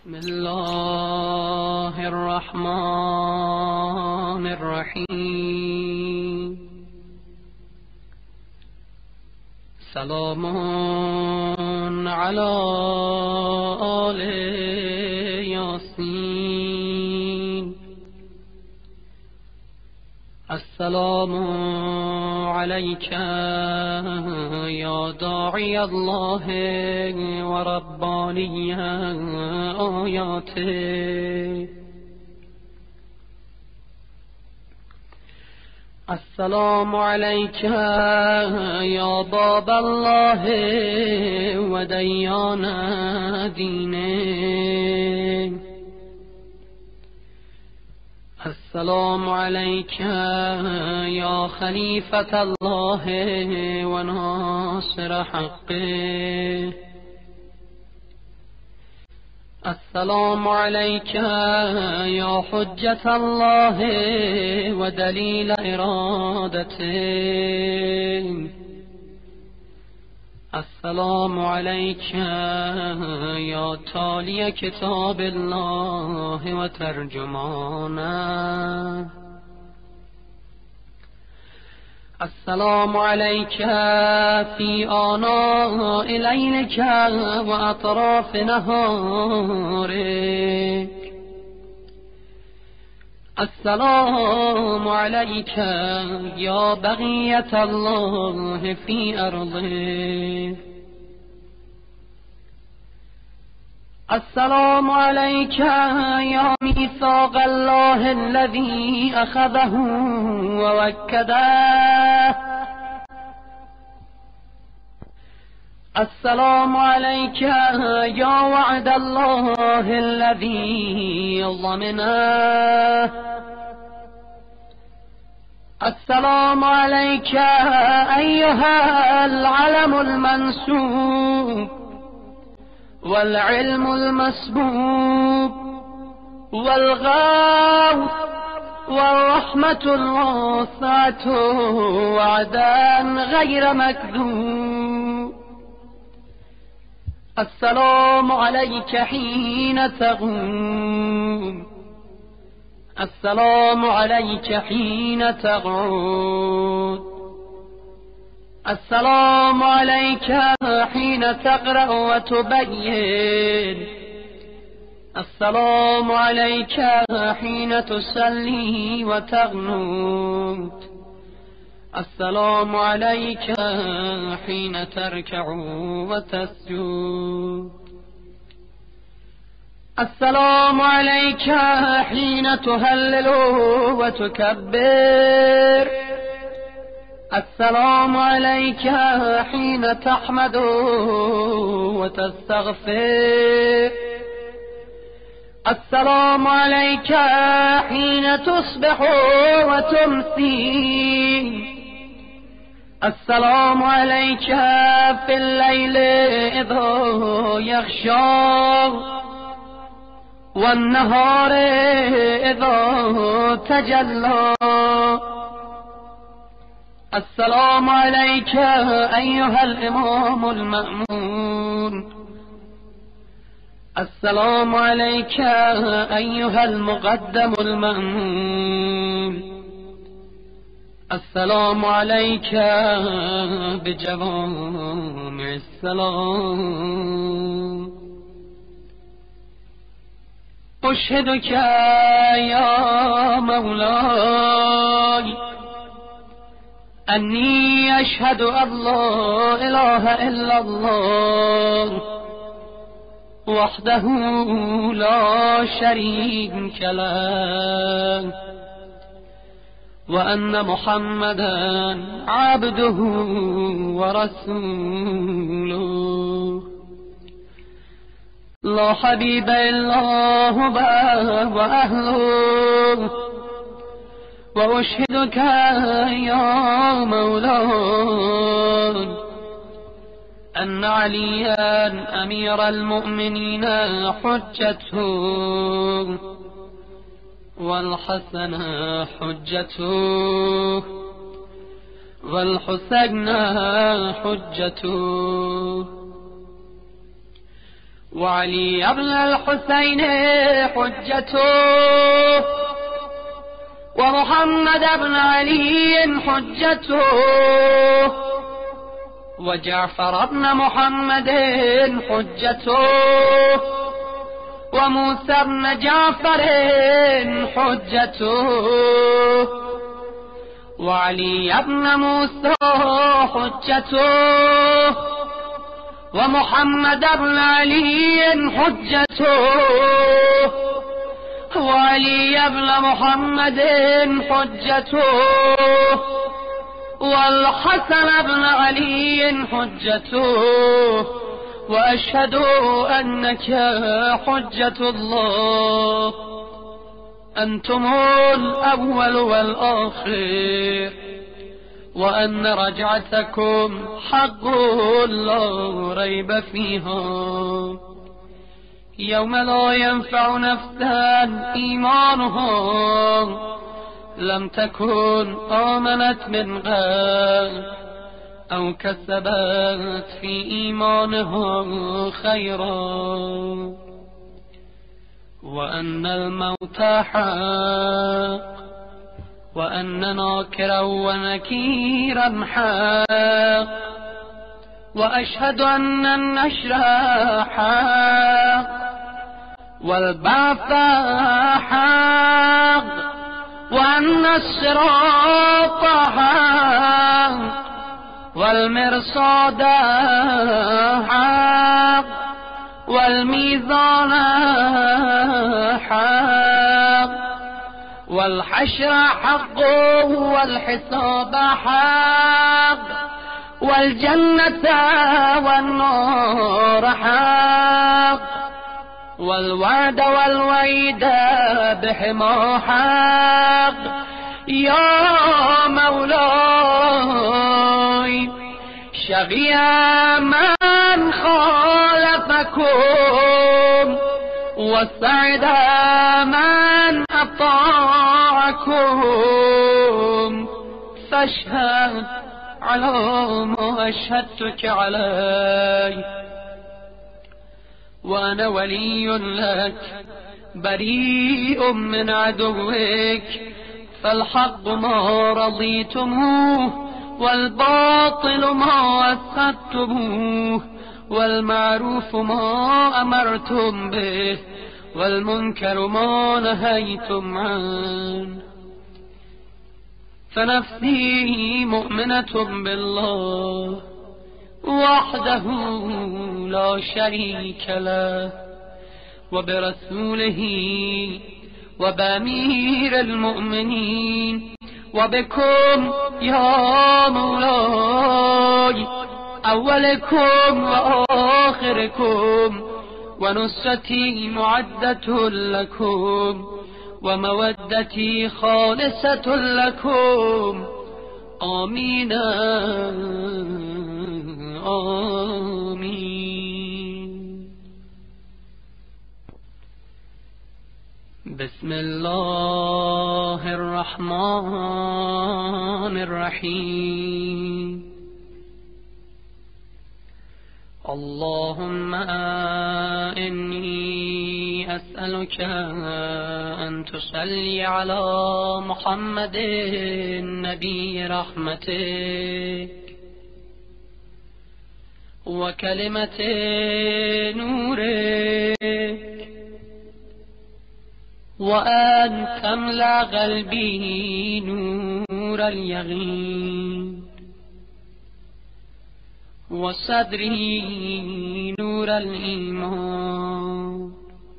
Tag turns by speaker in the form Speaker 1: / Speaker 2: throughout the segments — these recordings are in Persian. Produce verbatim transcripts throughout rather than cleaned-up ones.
Speaker 1: بسم الله الرحمن الرحیم. سلام علی آل یاسین. السلام علیک یا داعی الله و ربانی آیاته. السلام علیک یا باب الله و دیان دینه. السلام علیک یا خلیفة الله و ناصر حقه. السلام علیک یا حجة الله و دلیل ارادته. السلام علیک یا تالی کتاب الله و ترجمانه. السلام علیک فی آناء لیلک و اطراف نهارک. السلام علیک یا بقیة الله فی ارضه. السلام علیک یا میثاق الله الذی اخذه و وکده. السلام علیک یا وعد الله الذی ضمنه. السلام علیک ایها العلم المنسوب والعلم المسبوب والغوث والرحمة الواسعة وعدا غير مكذوب. السلام عليك حين تقوم. السلام عليك حين تقعد. السلام عليك حين تقرأ وتبين. السلام عليك حين تصلي وتقنت. السلام عليك حين تركع وتسجد. السلام عليك حين تهلل وتكبر. السلام عليك حين تحمد وتستغفر. السلام عليك حين تصبح وتمسي. السلام عليك في الليل إذا يغشى والنهار إذا تجلى. السلام عليك أيها الإمام المأمون. السلام عليك أيها المقدم المأمون. السلام عليك بجوامع السلام. أشهدك يا مولاي أني أشهد أن لا إله إلا الله وحده لا شريك له وأن محمدا عبده ورسوله. لا حبيب إلا هو وأهله. وأشهدك يا مولاي أن عليا أمير المؤمنين حجته والحسن حجته والحسين حجته وعلي ابن الحسين حجته، ومحمد بن علي حجته، وجعفر بن محمد حجته، وموسى بن جعفر حجته، وعلي بن موسى حجته، ومحمد بن علي حجته، وعلي بن محمد حجته، والحسن بن علي حجته، وأشهد أنك حجة الله، أنتم الأول والآخر، وأن رجعتكم حق لا ريب فيها، يوم لا ينفع نفسا إيمانها لم تكن آمنت من قبل أو كسبت في إيمانها خيرا، وأن الموت حق، وأن ناكرا ونكيرا حق، وأشهد أن النشر حق، والبعث حق، وأن الصراط حق، والمرصاد حق، والميزان حق، والحشر حق، والحساب حق، والجنة والنار حق، والوعد والوعيد بهما حق، يا مولاي شقي من خالفكم، وسعد من أطاعكم، فاشهد على ما أشهدتك عليه، وأنا ولي لك بريء من عدوك، فالحق ما رضيتموه، والباطل ما أسخطتموه، والمعروف ما أمرتم به، والمنكر ما نهيتم عنه، فنفسي مؤمنة بالله وحده لا شريك له، وبرسوله، وبأمير المؤمنين، وبكم يا مولاي أولكم وآخركم، ونصرتي معدة لكم، ومودتي خالصة لكم، آمين آمين. بسم الله الرحمن الرحيم. اللهم إني أسألك أن تصلي على محمد نبي رحمتك وكلمة نورك، وأن تملأ قلبي نور اليقين، وصدري نور الإيمان،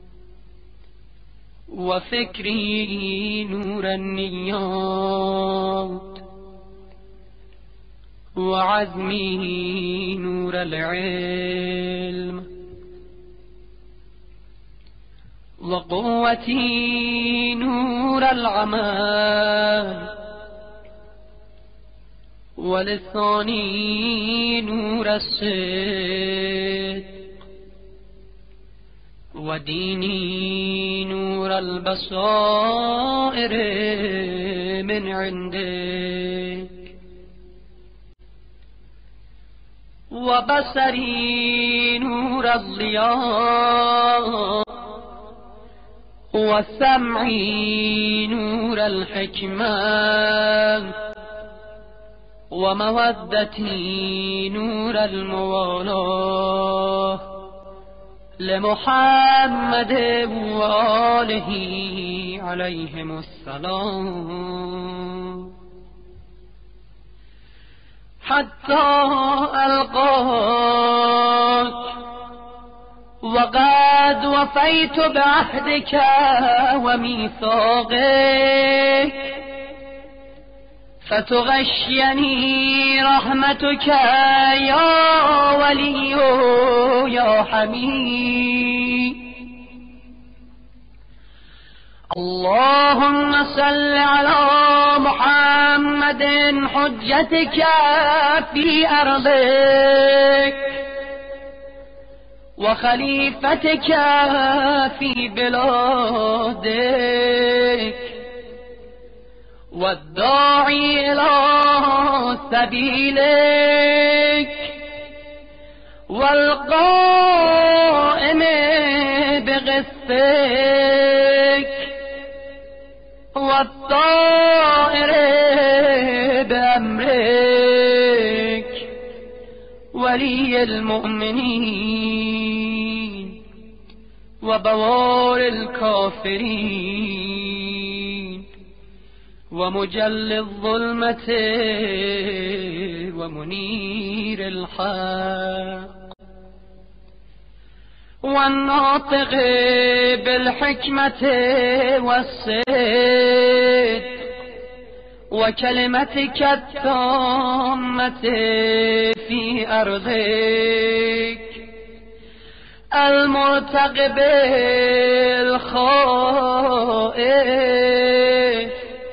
Speaker 1: وفكري نور النيات، وعزمي نور العلم، وقوتي نور العمل، ولساني نور الصدق، وديني نور البصائر من عندك، وبصري نور الضياء وسمعي نور الحكمة ومودتي نور الموالاه لمحمد وآله عليهم السلام حتى ألقاك وقد وفيت بعهدك وميثاقك فتغشيني رحمتك يا ولي يا حميد. اللهم صل على محمد حجتك في أرضك وخليفتك في بلادك والداعي إلى سبيلك والقائم بقسطك والطائر بأمرك ولي المؤمنين وبوار الكافرين ومجل الظلمة ومنير الحق والناطق بالحكمة والصدق وكلمتك التامة في أرضك المرتقب الخائف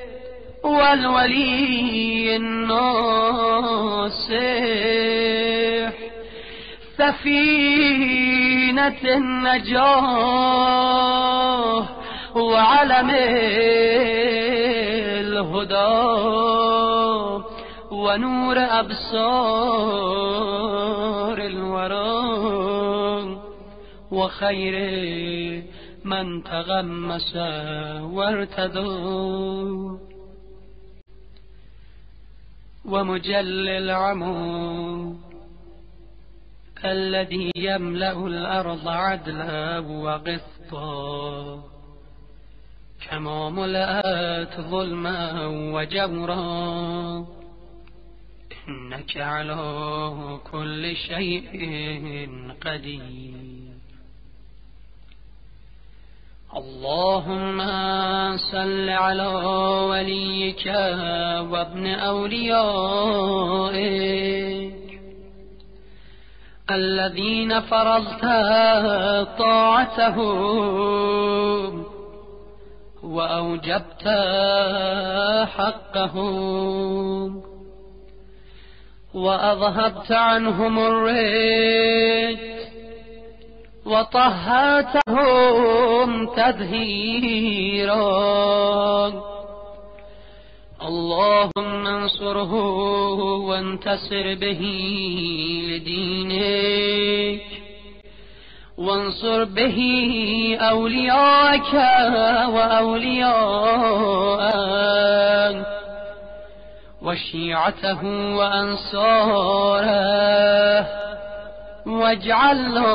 Speaker 1: والولي الناصح سفينة النجاة وعلم الهدى ونور أبصار الورى وخير من تغمس وارتدى ومجل العمو الذي يملأ الأرض عدلا وقسطا كما ملأت ظلما وجورا إنك على كل شيء قدير. اللهم صل على وليك وابن أوليائك الذين فرضت طاعتهم وأوجبت حقهم وأذهبت عنهم الرجس وطهرتهم تطهيرا. اللهم انصره وانتصر به لدينك وانصر به أولياءك وأولياءك وشيعته وأنصاره واجعلنا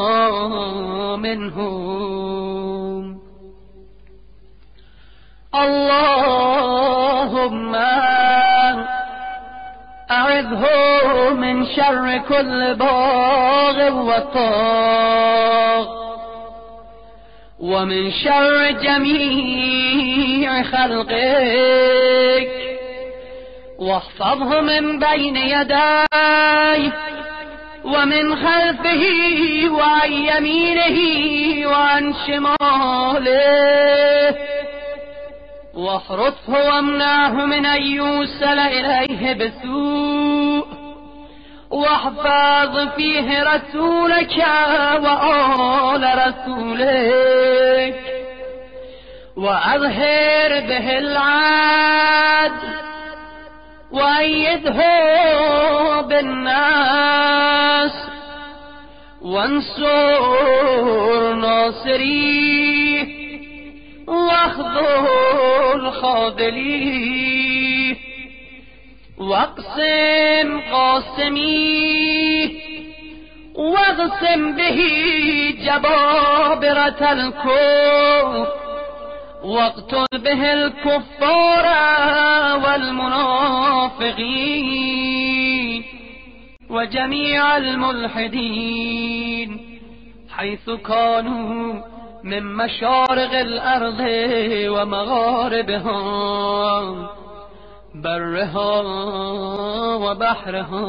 Speaker 1: منهم. اللهم أعذه من شر كل باغ وطاغ ومن شر جميع خلقك واحفظه من بين يديه ومن خلفه وعن يمينه وعن شماله واحرسه وامنعه من أن يوصل إليه بسوء واحفظ فيه رسولك وآل رسولك وأظهر به العدل وأيده بالناس وانصر ناصريه واخذل خاذليه واقسم قاسميه واغسم به جبابرة الكفر واقتل به الكفار والمنافقين وجميع الملحدين حيث كانوا من مشارق الأرض ومغاربها برها وبحرها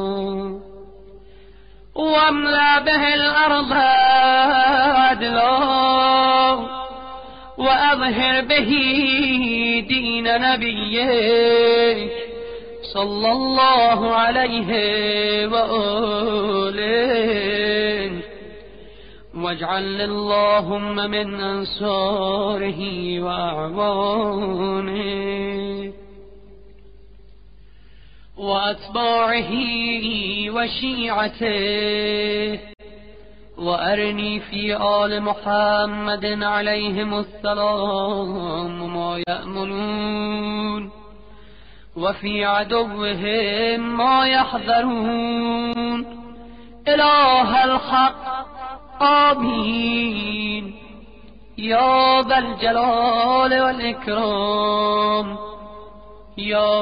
Speaker 1: واملأ به الأرض عدلا وأظهر به دين نبيك صلى الله عليه وآله واجعل اللهم من أنصاره وأعوانه وأتباعه وشيعته وأرني في آل محمد عليهم السلام ما يأملون وفي عدوهم ما يحذرون إله الحق آمين يا ذا الجلال والإكرام يا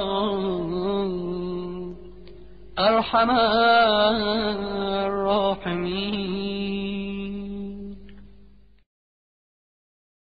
Speaker 1: أرحم الراحمين.